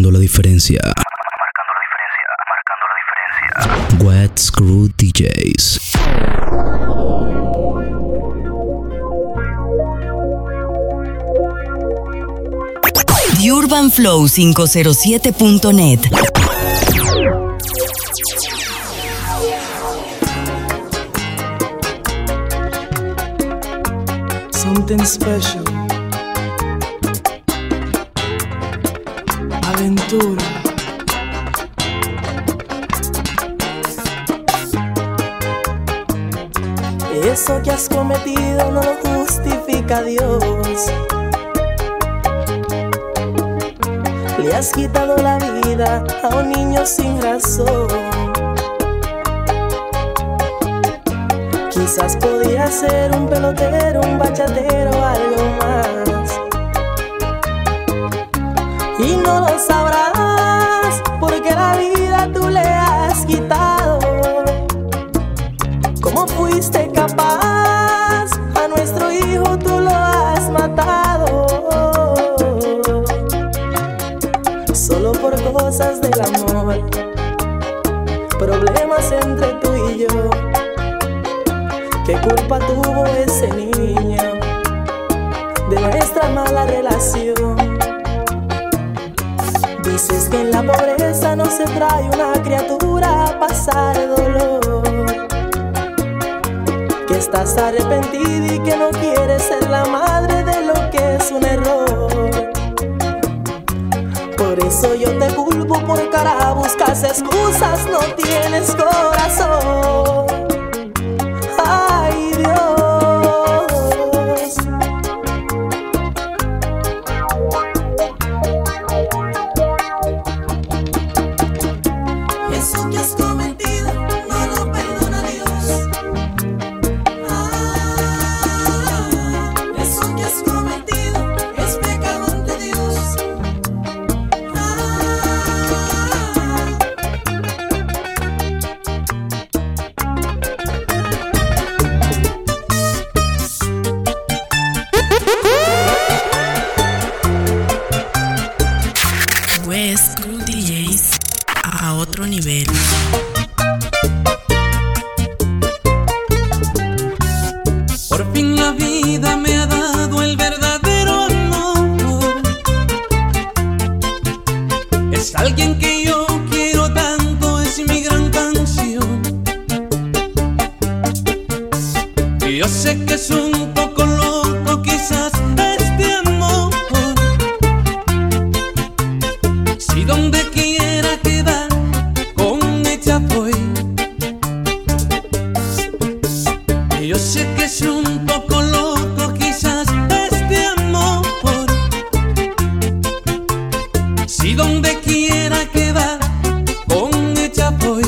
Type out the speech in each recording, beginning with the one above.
Marcando la diferencia. Wet Screw DJs. TheUrbanFlow507.net. Something special. Aventura. Eso que has cometido no lo justifica Dios. Le has quitado la vida a un niño sin razón. Quizás podía ser un pelotero, un bachatero, algo más. Y no lo sabrás porque la vida tú le has quitado. ¿Cómo fuiste capaz? A nuestro hijo tú lo has matado. Solo por cosas del amor, problemas entre tú y yo. ¿Qué culpa tuvo ese niño de nuestra mala relación? Dices que en la pobreza no se trae una criatura a pasar dolor, que estás arrepentida y que no quieres ser la madre de lo que es un error. Por eso yo te culpo, por cara buscas excusas, no tienes corazón. Ay, Dios. Eso que has cometido no lo perdona Dios. Eso que has cometido es pecado ante Dios. West Screw DJs a otro nivel. Por fin la vida me ha dado el verdadero amor. Es alguien que yo quiero tanto, es mi gran canción. Y yo sé que es un poco loco quizás este amor. Si donde quiera quedar con ella voy. Y yo sé que es un poco loco quizás este amor. Si donde quiera quedar con ella voy.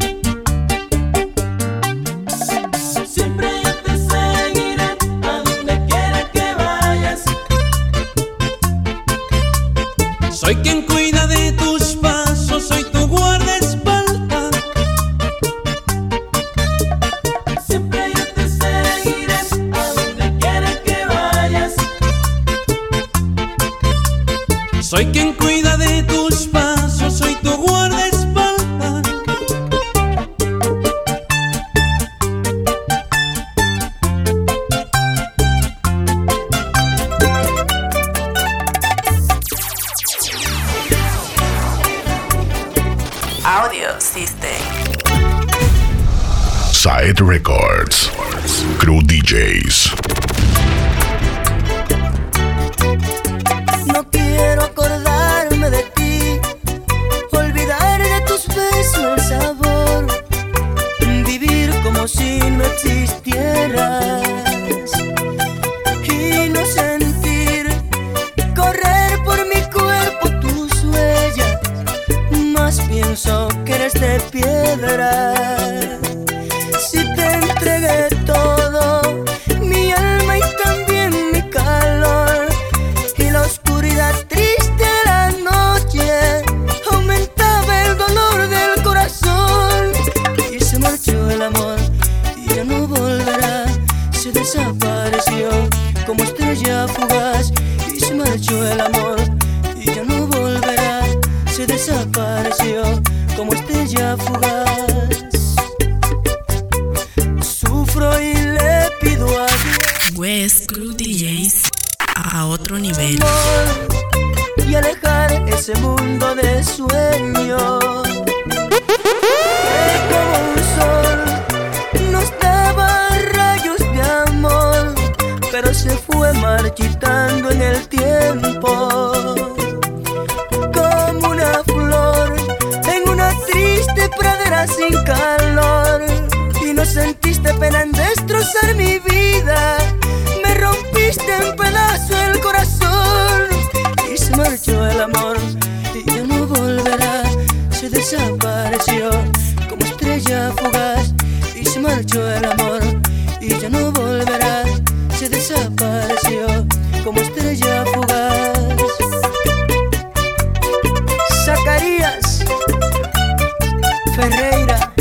Siempre yo te seguiré a donde quiera que vayas. Soy quien cuida de tus pasos, soy tu guardaespaldas. Siempre yo te seguiré a donde quiera que vayas. Soy quien cuida de tus pasos, soy tu guardaespaldas. Audio System. Side Records. Crew DJs. No quiero acordarme de ti, olvidar de tus besos el sabor, vivir como si no existieras y no sentir correr por mi cuerpo tus huellas. Más pienso que eres de piedra. Si te entregué todo, mi alma y también mi calor, y la oscuridad triste de la noche aumentaba el dolor del corazón. Y se marchó el amor y ya no volverá, se desapareció como estrella fugaz. Y se marchó el amor y ya no volverá, se estrella fugaz. Sufro y le pido a Dios West Crew DJs a otro nivel. amor y alejar ese mundo de sueños que como un sol nos daba rayos de amor, pero se fue marchitando en el tiempo como una flor en una triste pradera sin calor. Y no sentiste pena en destrozar mi vida, me rompiste en pedazos el corazón y se marchó el amor y ya no volverá. Se desapareció como estrella fugaz y se marchó el amor y ya no volverá. Se desapareció como estrella fugaz. Zacarías Ferreira.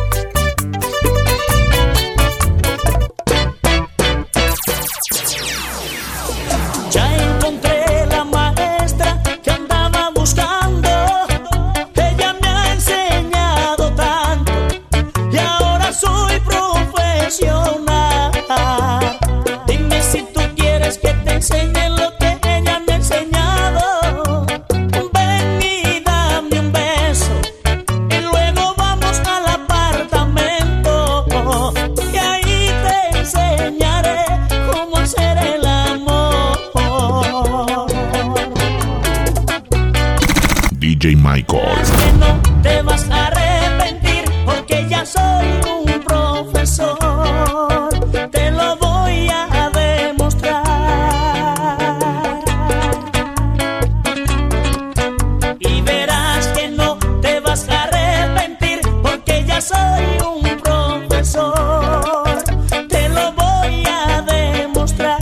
Ya encontré la maestra que andaba buscando. Ella me ha enseñado tanto y ahora soy profesional. Dime si tú quieres que te enseñe lo que ella me ha enseñado. Ven y dame un beso y luego vamos al apartamento y ahí te enseñaré cómo hacer el amor. DJ Michael. Que no te vas a arrepentir porque ya soy un profesor. Te lo voy a demostrar y verás que no te vas a arrepentir porque ya soy un profesor. Te lo voy a demostrar.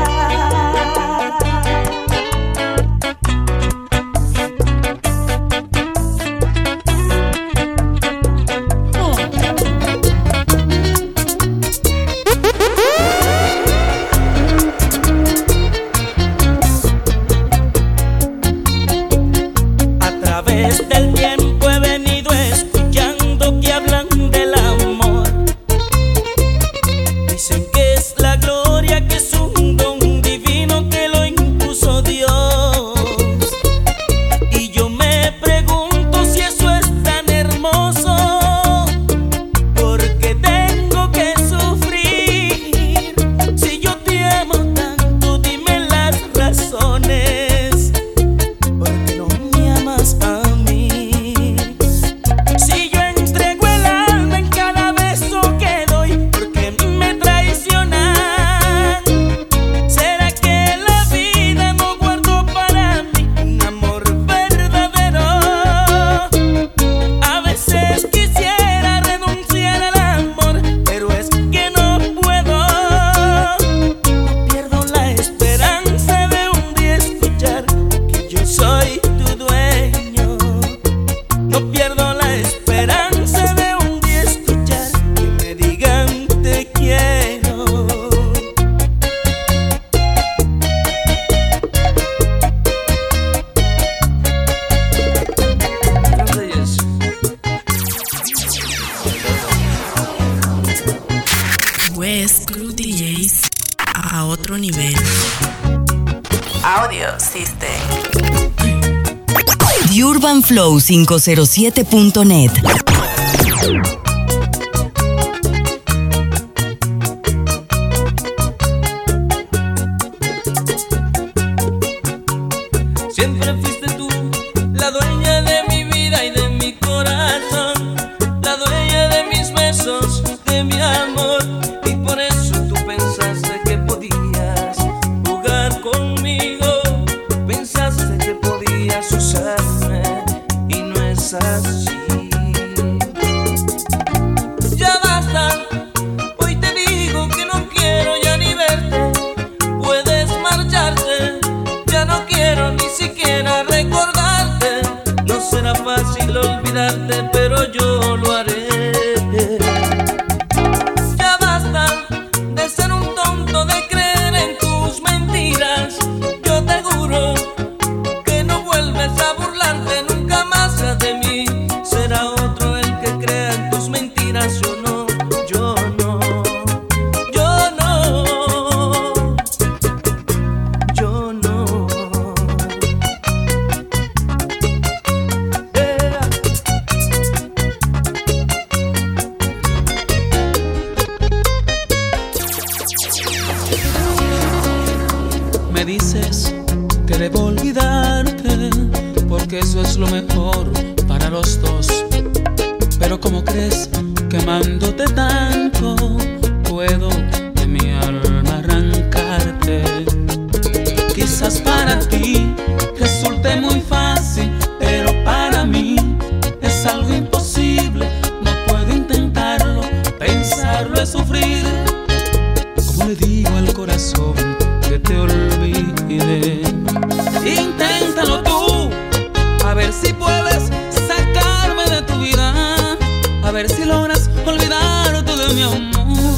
A través del tiempo he venido escuchando que hablan del amor. Dicen que es la gloria, que es un don divino que lo impuso Dios. Y yo me pregunto si eso es tan hermoso, ¿por qué tengo que sufrir? Si yo te amo tanto, dime las razones. ¿Por qué no me amas a mí? Si yo entrego el alma en cada beso que doy, ¿por qué me traicionan? ¿Será que la vida no guardó para mí un amor verdadero? A veces quisiera renunciar al amor, pero es que no puedo. No pierdo la esperanza de un día escuchar que yo soy tu dueño. No pierdo la esperanza de un día escuchar que me digan te quiero. West Crew DJs a otro nivel. Audio System. UrbanFlow507.net. Siempre fuiste tú la dueña de mi vida y de mi corazón, la dueña de mis besos, de mi amor. Y por eso tú pensaste que podías jugar conmigo, pensaste que podías usarme y no es así. Ya basta, hoy te digo que no quiero ya ni verte. Puedes marcharte, ya no quiero ni siquiera recordarte. No será fácil olvidarte, pero yo lo haré. Ya basta de ser un tonto, de creer en tus mentiras. Yo te juro que no vuelves a burlarte nunca más de mí. Será otro el que eso es lo mejor para los dos. Pero ¿cómo crees que amándote tanto puedo de mi alma arrancarte? Quizás para ti resulte muy fácil, pero para mí es algo imposible. No puedo intentarlo, pensarlo es sufrir. ¿Cómo le digo al corazón que te olvide? Inténtalo tú, a ver si puedes sacarme de tu vida, a ver si logras olvidarte de mi amor.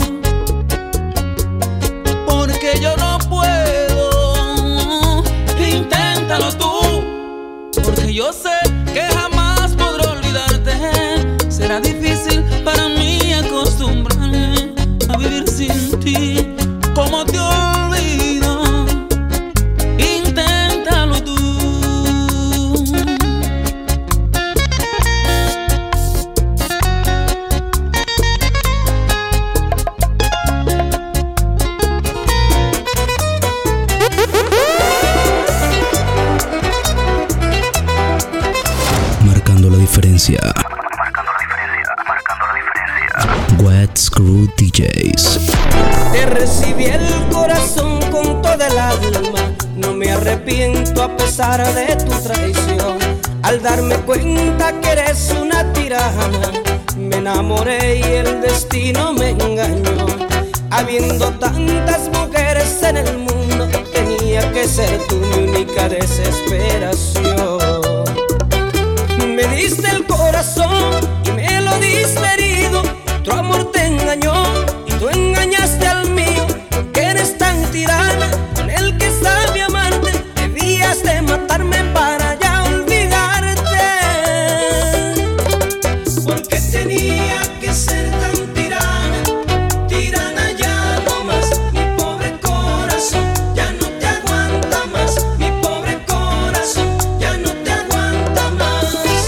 Porque yo no puedo. Inténtalo tú, porque yo sé que jamás podré olvidarte. Será difícil para mí acostumbrarme a vivir sin ti. ¿Cómo te olvido? Inténtalo tú. Marcando la diferencia. What's Crew DJs. Te recibí el corazón con toda el alma. No me arrepiento a pesar de tu traición. Al darme cuenta que eres una tirana, me enamoré y el destino me engañó. Habiendo tantas mujeres en el mundo, tenía que ser tú mi única desesperación. Me diste el corazón y me lo diste herido. Tu amor te engañó y tú engañaste al mío. Porque eres tan tirana con el que está mi amante. Debías de matarme para ya olvidarte. Porque tenía que ser tan tirana. Tirana ya no más. Mi pobre corazón ya no te aguanta más. Mi pobre corazón ya no te aguanta más.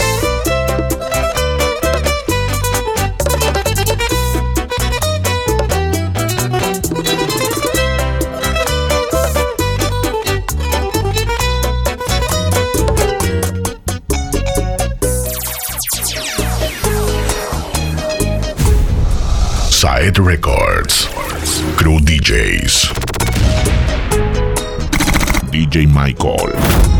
Side Records. Crew DJs. DJ Michael.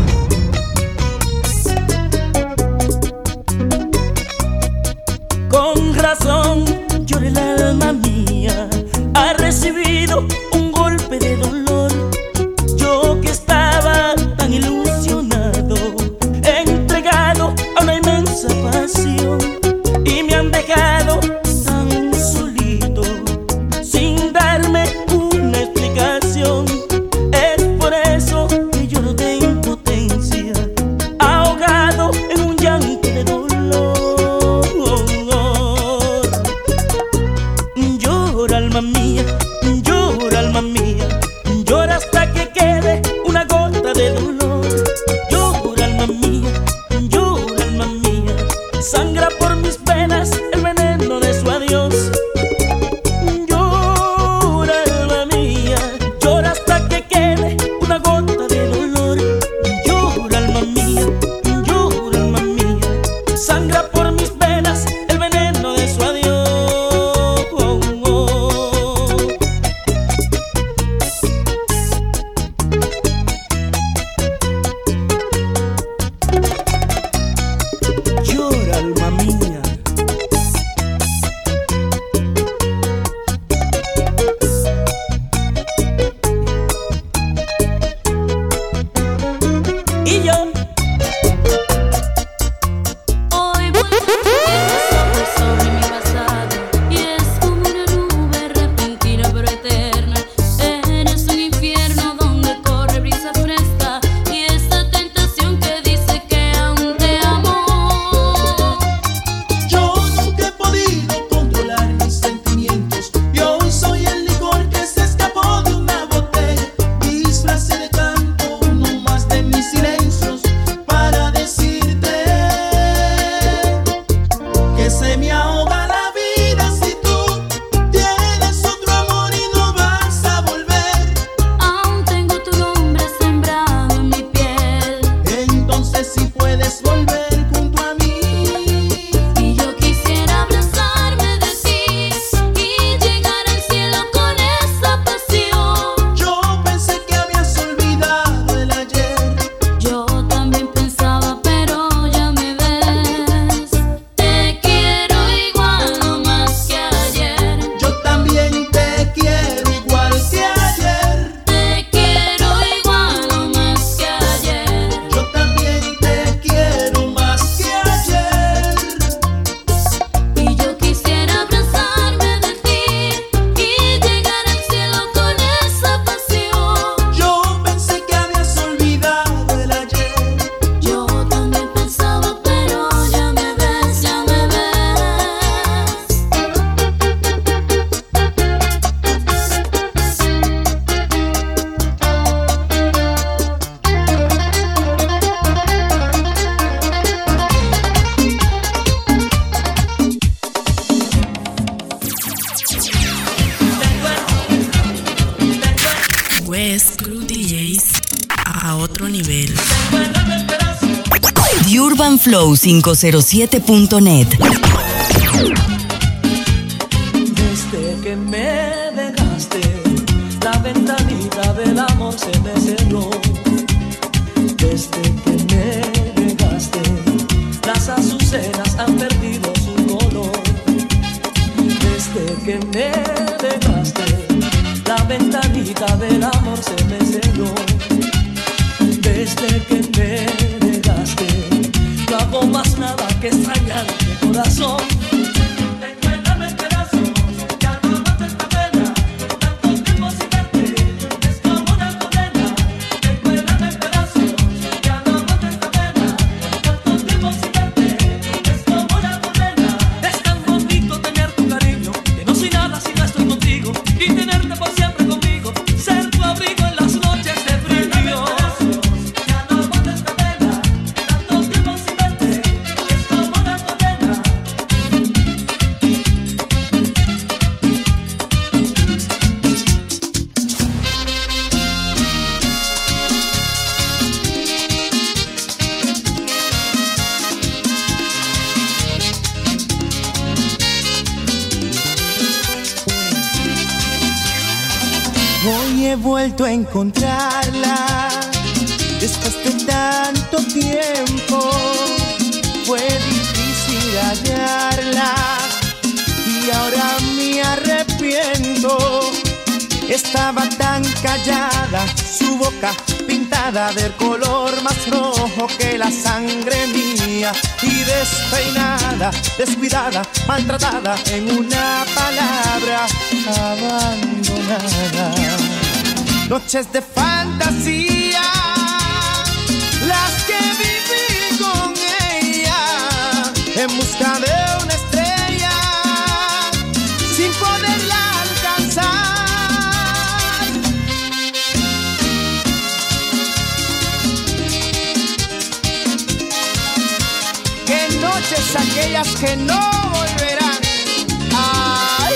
Con razón llora el alma mía, ha recibido un golpe de dolor. Yo que estaba tan ilusionado, entregado a una inmensa pasión, y me han dejado tan solito, sin darme una explicación. Es por eso que lloro de impotencia. UrbanFlow507.net. Desde que me dejaste, la ventanita del amor se me cerró. Desde que me dejaste, las azucenas han perdido su color. Desde que me dejaste, la ventanita del amor se me cerró. Desde que me dejaste, no hago más nada que extrañarte, corazón. Recuérdame en pedazos, ya no aguanto esta pena. Tanto tiempo sin verte, es como una condena. Recuérdame en pedazos, ya no aguanto esta pena. Tanto tiempo sin verte, es como una condena. Es tan bonito tener tu cariño, que no soy nada si no estoy contigo. Y tenerte por siempre conmigo, ser tu abrigo en las noches de frío. Hoy he vuelto a encontrarla después de tanto tiempo. Fue difícil hallarla y ahora me arrepiento. Estaba tan callada, su boca pintada del color más rojo que la sangre mía, y despeinada, descuidada, maltratada, en una palabra, abandonada. Noches de fantasía, las que viví con ella, en busca de una estrella, sin poderla alcanzar. Qué noches aquellas que no volverán. Ay.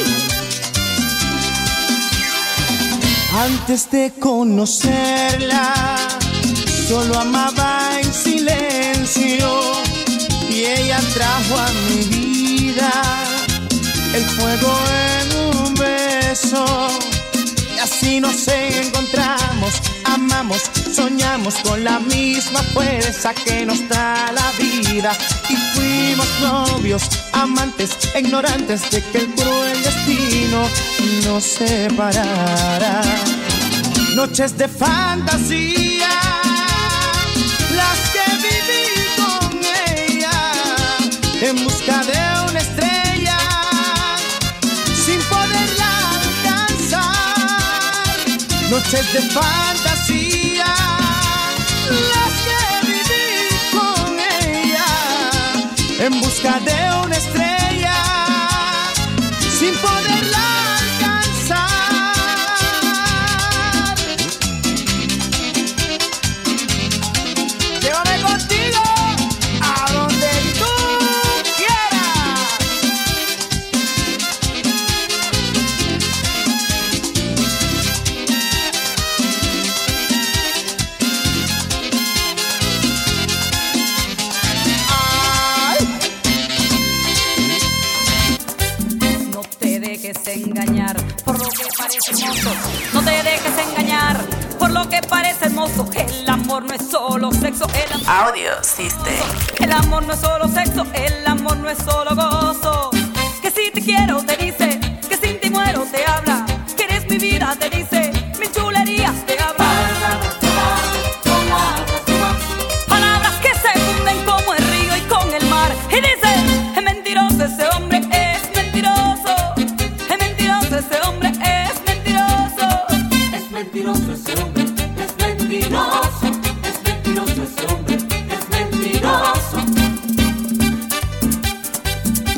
Antes de conocerla, solo amaba en silencio, y ella trajo a mi vida el fuego en un beso. Y así nos encontramos, amamos, soñamos con la misma fuerza que nos da la vida. Y fuimos novios, amantes, ignorantes de que el cruel destino nos separara. Noches de fantasía, las que viví con ella, en busca de una estrella, sin poderla alcanzar. Noches de fantasía, las que viví con ella, en busca de una estrella, sin poderla alcanzar. Llévame contigo a donde tú quieras. No te dejes engañar por lo que parece hermoso. No te dejes engañar por lo que parece hermoso. El amor no es solo sexo. Audio System. El amor no es solo sexo. El amor no es solo gozo. Que si te quiero te dice, que sin ti muero te habla, que eres mi vida te dice, mil chulerías te habla. Palabras que se funden como el río y con el mar. Y dice, es mentiroso ese hombre, es mentiroso. Es mentiroso ese hombre, es mentiroso. Es mentiroso ese hombre, es mentiroso. Es mentiroso ese hombre, es mentiroso.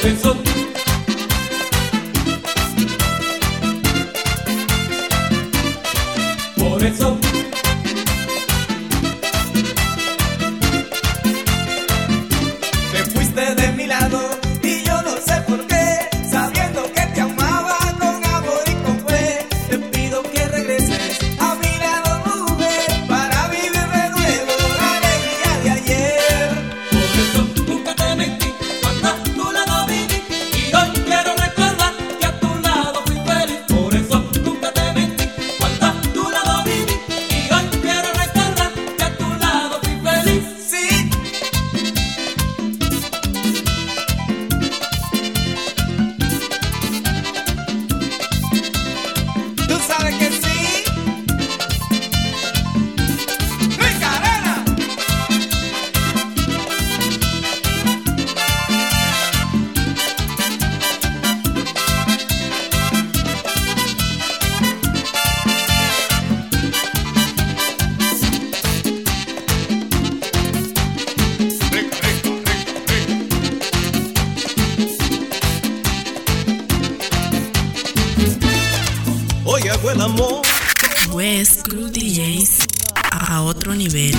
Por eso te fuiste de mi lado y yo no sé por qué, sabiendo que te amaba con amor y con fe. Te pido que regreses a mi lado, mujer, para vivir de nuevo la alegría de ayer. Por eso nunca te mentí cuando a tu lado viví, y hoy quiero recordar que a tu lado fui feliz. Por eso nunca te mentí cuando a tu lado viví, y hoy quiero recordar que a tu lado fui feliz. Sí. Tú sabes que sí. ¡Rica arena! Hoy hago el amor. West Crew DJs a otro nivel.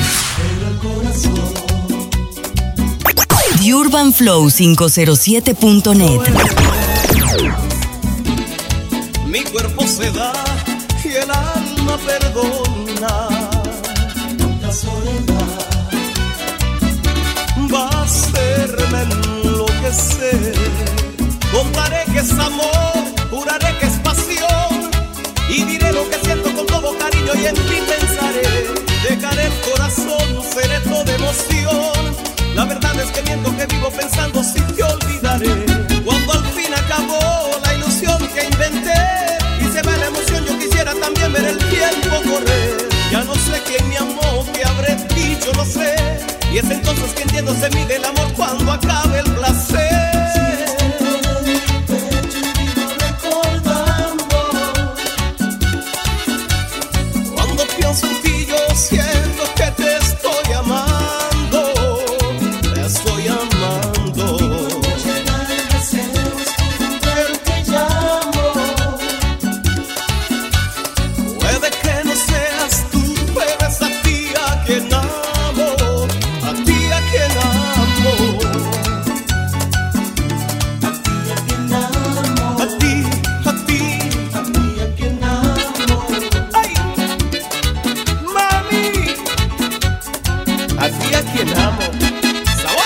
TheUrbanFlow507.net. Mi cuerpo se da y el alma perdona. La soledad va a hacerme enloquecer. Contaré que es amor, juraré que es pasión, y diré lo que siento con todo cariño y en ti pensaré. Dejaré el corazón, seré toda emoción. La verdad es que miento, que vivo pensando si te olvidaré. Cuando al fin acabó la ilusión que inventé y se va la emoción, yo quisiera también ver el tiempo correr. Ya no sé quién me amó, qué habré dicho, no sé. Y es entonces que entiendo, se mide el amor cuando acabe el placer. Cuando pienso en ti yo siento que te estoy amando, te estoy amando. Puede que no seas tú, pero es a ti a quien amo, a ti a quien amo. A ti, a ti, a mí a quien amo. ¡Ay! Mami, a ti a quien amo. ¿Sabor?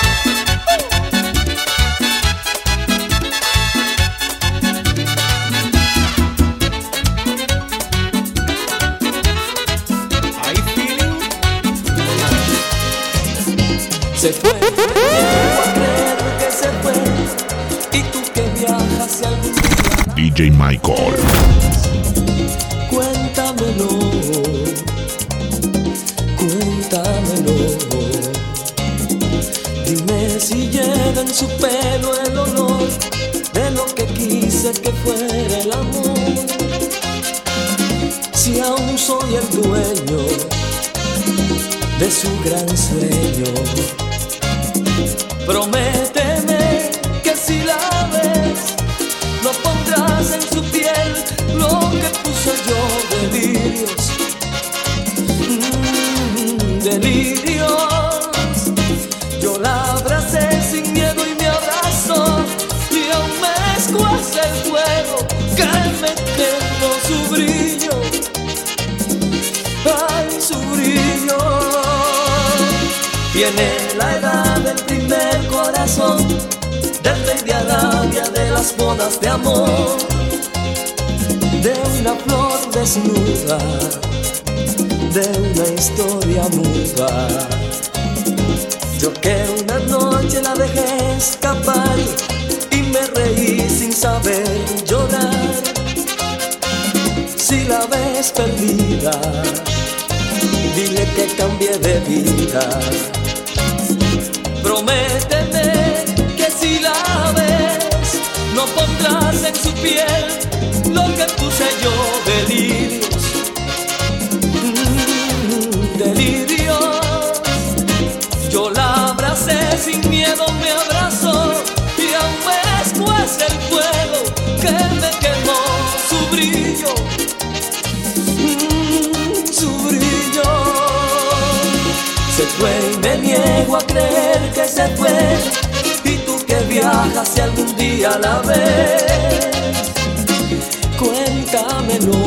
Hay feeling. Se fue, no puedo creer que se fue. Y tú que viajas si algún día DJ Michael. cuéntamelo, cuéntamelo. Dime si llega en su pelo el olor de lo que quise que fuera el amor. Si aún soy el dueño de su gran sueño. Prométeme que si la ves, no pondrás en su piel lo que puse yo, delirios, delirios. Yo la abracé sin miedo y me abrazó, y aún me escuece el fuego que me quemó su brillo. Ay, su brillo. Tiene la edad del primer corazón, del rey de Arabia, de las bodas de amor, de una flor desnuda, de una historia muda. Yo que una noche la dejé escapar y me reí sin saber llorar. Si la ves perdida, dile que cambié de vida. Prométeme que si la ves, no pondrás en su piel lo que puse yo, delirios, delirios. Yo la abracé sin miedo, me abrazó, y aún me que se fue y tú que viajas si algún día la ves. Cuéntamelo,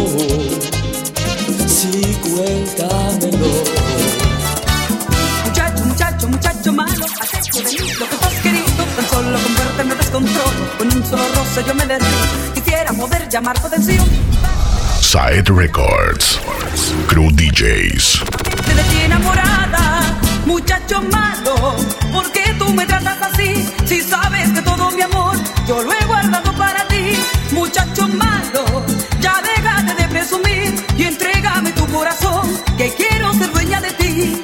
sí, cuéntamelo. Muchacho, muchacho, muchacho malo, has hecho de mí lo que tú has querido. Tan solo con verte me descontrolo, con un solo roce yo me derrito. Quisiera poder llamar tu atención. Saed Records, Crew DJs. Te de ti enamorada, muchacho malo, ¿por qué tú me tratas así? Si sabes que todo mi amor yo lo he guardado para ti. Muchacho malo, ya déjate de presumir y entrégame tu corazón, que quiero ser dueña de ti.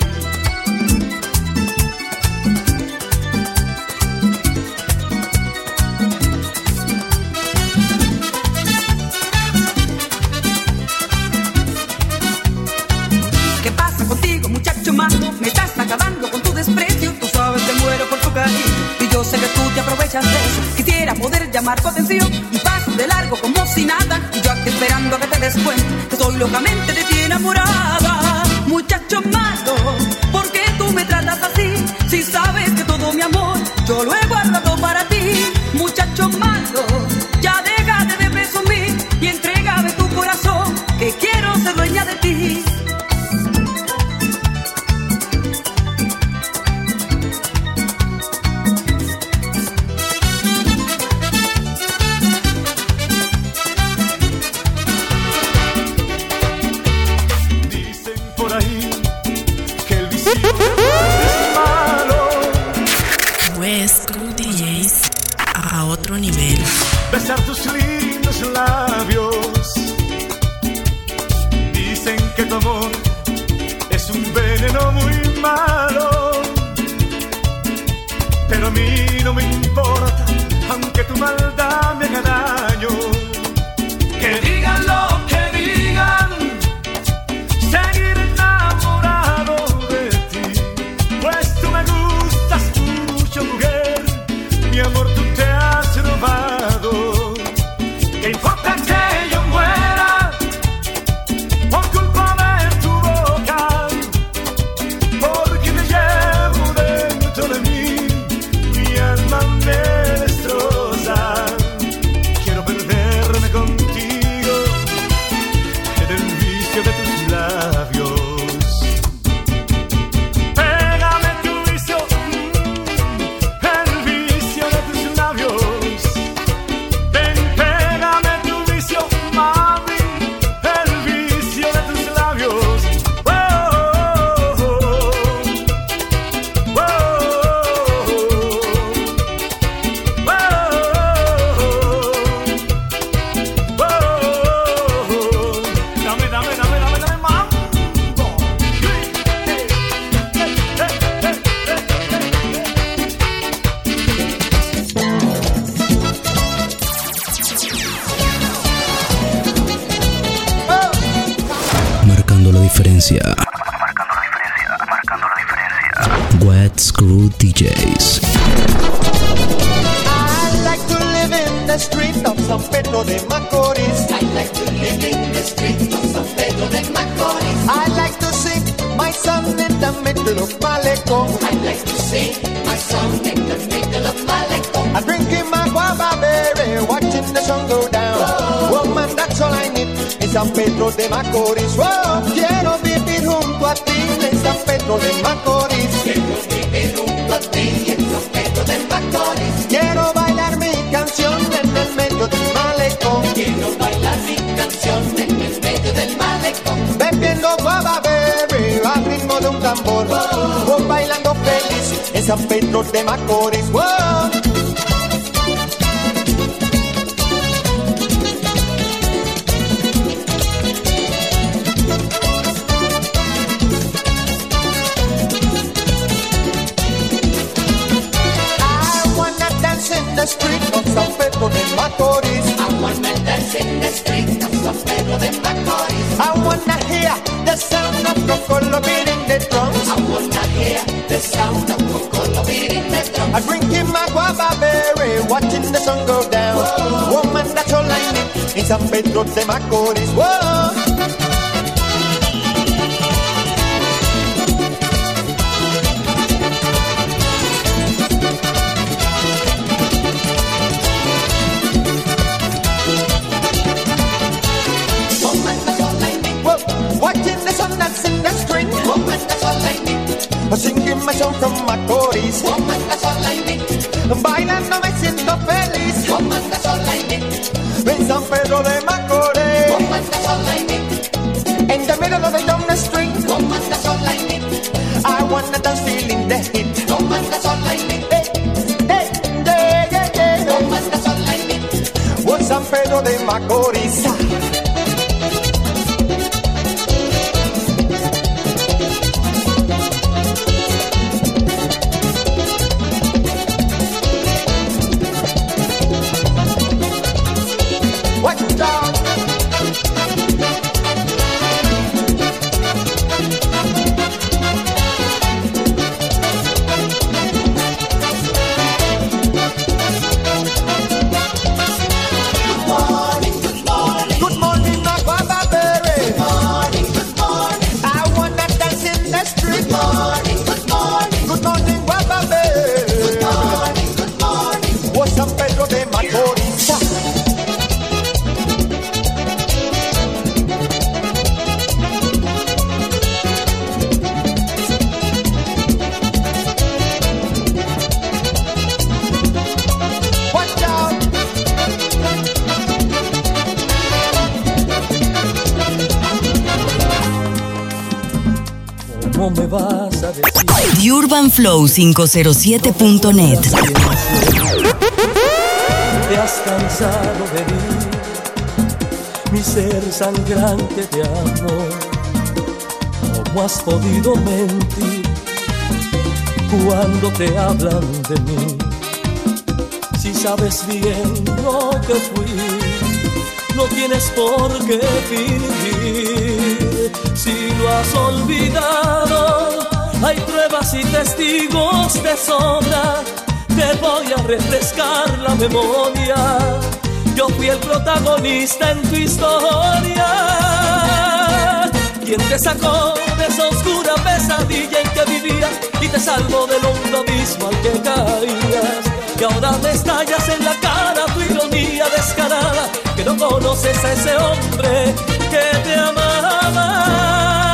¿Qué pasa contigo, muchacho malo? Me estás acabando con tu desprecio. Tú sabes que muero por tu cariño y yo sé que tú te aprovechas de eso. Quisiera poder llamar tu atención y paso de largo como si nada, y yo aquí esperando a que te des cuenta que soy locamente de ti enamorada. Muchacho malo, ¿por qué tú me tratas así? Si sabes que todo mi amor yo lo he guardado para ti. Muchacho malo, ya déjate de presumir y entrégame tu corazón, que quiero ser dueña de ti. Besar tus lindos labios. Dicen que tu amor es un veneno muy malo, pero a mí no me importa, aunque tu maldad me haga daño. Que digan lo que digan, seguir enamorado de ti, pues tú me gustas mucho, mujer. Mi amor, tú te has robado. ¿Qué importa que yo muera por culpa de tu boca? Porque te llevo dentro de mí, mi alma me destroza. Quiero perderme contigo en el vicio de tus labios. Pégame tu vicio, el vicio de tus labios. Ven, pégame tu vicio, mami, el vicio de tus labios. Oh, oh, oh, oh, dame, dame, dame, dame, dame, mambo. Marcando la diferencia. What's Crew DJs. I like to live in the street of San Pedro de Macorís. I like to live in the street of San Pedro de Macorís. I like to sing my song in the middle of Malecón. I like to sing my song in the middle of Malecón. I'm drinking my guava berry, watching the sun go down. Oh, woman, that's all I need in San Pedro de Macorís. Oh, quiero vivir junto a ti en San Pedro de Macorís. Quiero vivir junto a ti en San Pedro de Macorís. Quiero bailar mi canción en el medio del malecón. Quiero bailar mi canción en el medio del malecón. Bebiendo guava berry al ritmo de un tambor. Oh, bailando feliz en San Pedro de Macorís. Oh. Street of San Pedro de Macorís. I wanna dance in the street of San Pedro de Macorís. I wanna hear the sound of Cocolo beating the drums. I wanna hear the sound of Cocolo beating the drums. I'm drinking my guava berry, watching the sun go down. Whoa. Woman, that's all I need in San Pedro de Macorís. Whoa. singing my song from Macorís. Woman, that's all I need. Bailando me siento feliz. Woman, that's all I need. En San Pedro de Macorís. Woman, that's all I need. In the middle of the down the street. Woman, that's all I need. I wanna dance feeling the heat. Woman, that's all I need. Hey, hey, yeah, yeah, yeah. Woman, that's all I need. Oh, San Pedro de Macorís. UrbanFlow507.net. Te has cansado de mí, mi ser sangrante de amor. ¿Cómo has podido mentir cuando te hablan de mí? Si sabes bien lo que fui, no tienes por qué fingir. Si lo has olvidado, hay pruebas y testigos de sobra. Te voy a refrescar la memoria. Yo fui el protagonista en tu historia. Quien te sacó de esa oscura pesadilla en que vivías y te salvó del hondo abismo al que caías. Y ahora me estallas en la cara tu ironía descarada, que no conoces a ese hombre que te amaba.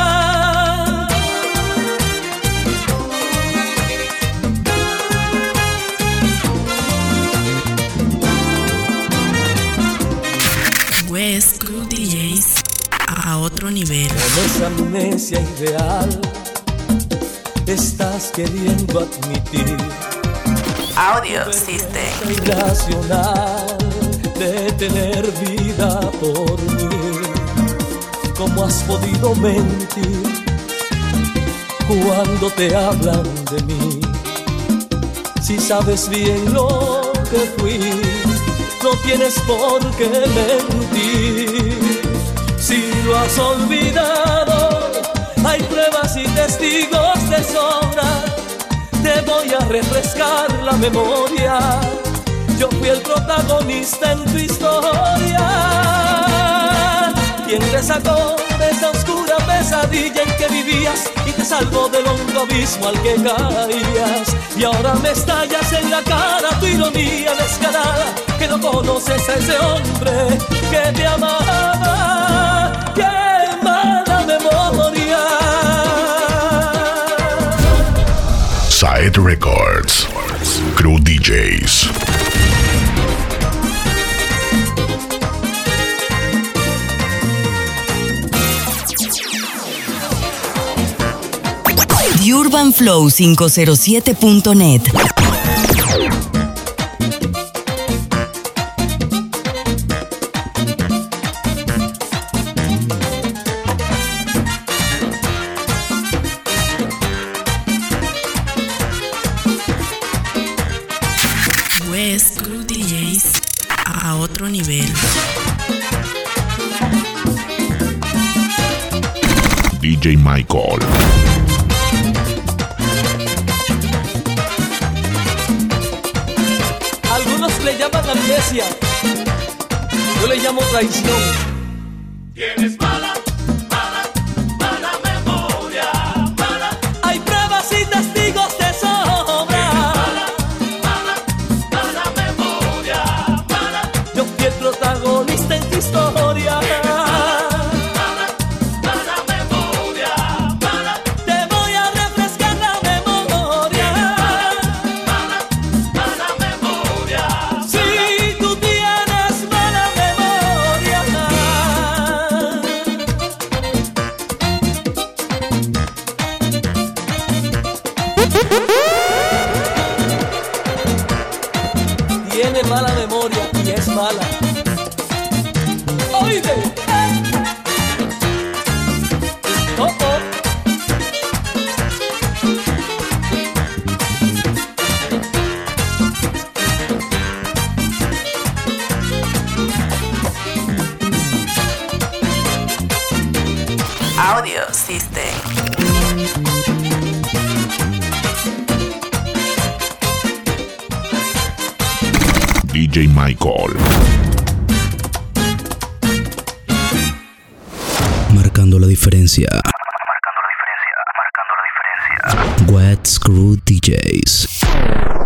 West Crew DJs a otro nivel. Con esa amnesia ideal estás queriendo admitir Audio System irracional de tener vida por mí. ¿Cómo has podido mentir cuando te hablan de mí? Si sabes bien lo que fui, no tienes por qué mentir. Si lo has olvidado, hay pruebas y testigos de sobra. Te voy a refrescar la memoria. Yo fui el protagonista en tu historia. Quien te sacó de esa oscura pesadilla en que vivías y te salvó del hondo abismo al que caías. Y ahora me estallas en la cara tu ironía descarada, que no conoces a ese hombre que te amaba. ¡Qué mala memoria! Side Records, Crew DJs. UrbanFlow507.net. West Crew DJs a otro nivel. DJ Michael. Algunos le llaman amnesia, yo le llamo traición. Tienes mala memoria, mala. Hay pruebas y testigos de sobra. Mala memoria, mala. Yo fui el protagonista en tu historia. Mala memoria, mala. Te voy a refrescar la y es mala. ¡Oíste! ¡Oh, oh! Audio System. DJ Michael. Marcando la diferencia. Wet Screw DJs.